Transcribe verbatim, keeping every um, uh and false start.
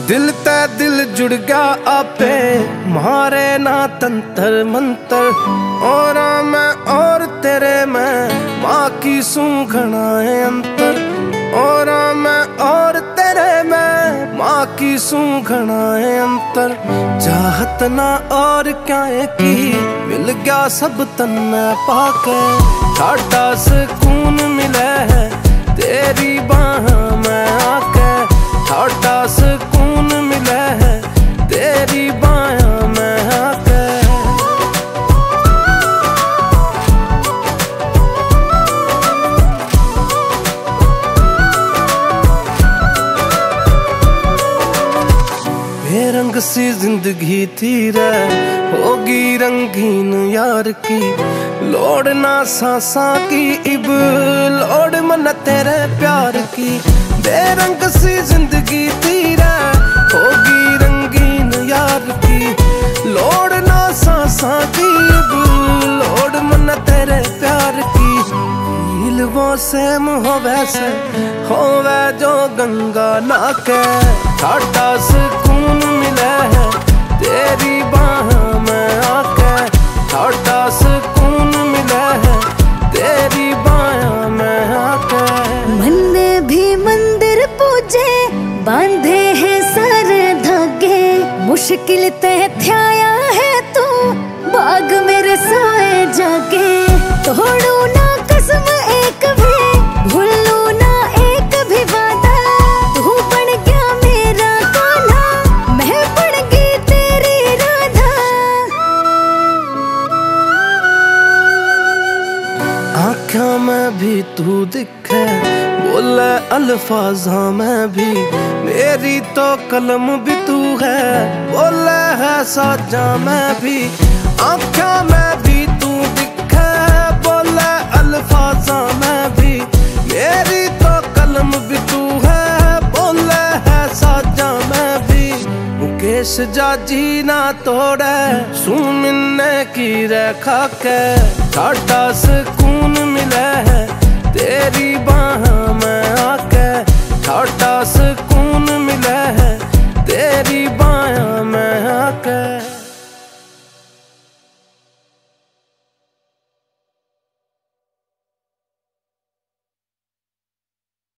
दिल ते दिल जुड़ गया आपे, मारे ना तंत्र मंत्र। और मैं और तेरे में माँ की सूंघना है अंतर। और मैं और तेरे में माँ की सूंघना है अंतर। चाहत ना और क्या है की मिल गया सब तन पाके। ठाडा सुकून मिले है तेरी बाह में आके। ठाडा सुकून मिले है तेरी बाह में आके। बेरंग सी जिंदगी थी रे, होगी रंगीन यार की। लोड़ ना सांसा की इब, लोड़ मन तेरे प्यार की। बेरंग सी जिंदगी थी रे, होगी रंगीन यार की। लोड़ ना सांसा की इब, लोड़ मन तेरे प्यार की। हील वो सेम हो वैसे होवे जो गंगा नाके। ठाडा सुकून मिले है तेरी बाह में आके। ठाडा सुकून मिले है तेरी बाह में आके। मन ने भी मंदिर पूजे, बांधे हैं सारे धागे। मुश्किल ते थ्याया है तू, बाग मेरे सोए जागे। तोड़ू ना कसम एक भी, भूलू ना एक भी वादा। तू बन गया मेरा कान्हा, मैं बन गई तेरी राधा। आँखों में भी तू दिखे, बोले अल्फाजा में भी। मेरी तो कलम भी तू है, बोले है साजा में भी। आँखों में भी तू दिखे, बोले अल्फाजा में भी। मेरी तो कलम भी तू है, बोले है साजा में भी। मुकेश जाजी ना तोड़े, सुमिन्ने की रेखा के। ठाडा सुकून मिले है तेरी बाह में आके। ठाडा